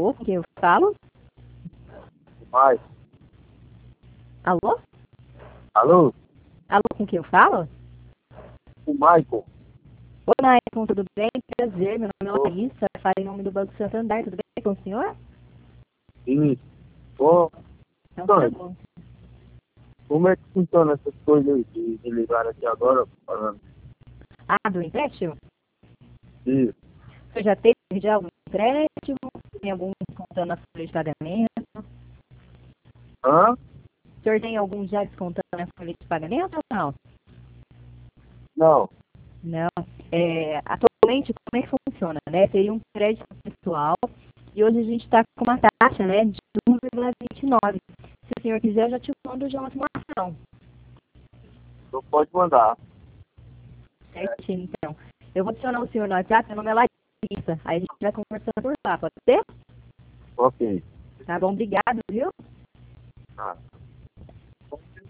Alô, com quem eu falo? Mas, Alô? alô, Alô, com quem eu falo? o Michael. Oi, Maicon, tudo bem? Prazer, meu nome é Ô, Larissa, falo em nome do Banco Santander, tudo bem com o senhor? sim. Ô, Então tá Tony, bom. como é que funciona essas coisas aí de ligar aqui agora falando? Ah, do empréstimo? Isso. O senhor já teve já algum empréstimo? Tem algum descontando a folha de pagamento? Hã? O senhor tem algum já descontando a folha de pagamento ou não? Não. Não. Atualmente, como é que funciona, né? Seria um crédito pessoal e hoje a gente está com uma taxa, né, de 1,29. Se o senhor quiser, eu já te mando já uma simulação. Não pode mandar. Certinho, então. Eu vou adicionar o senhor no WhatsApp, meu nome é Larissa. Aí a gente vai conversando por lá, pode ser? Ok. Tá bom, obrigado, viu? Ah.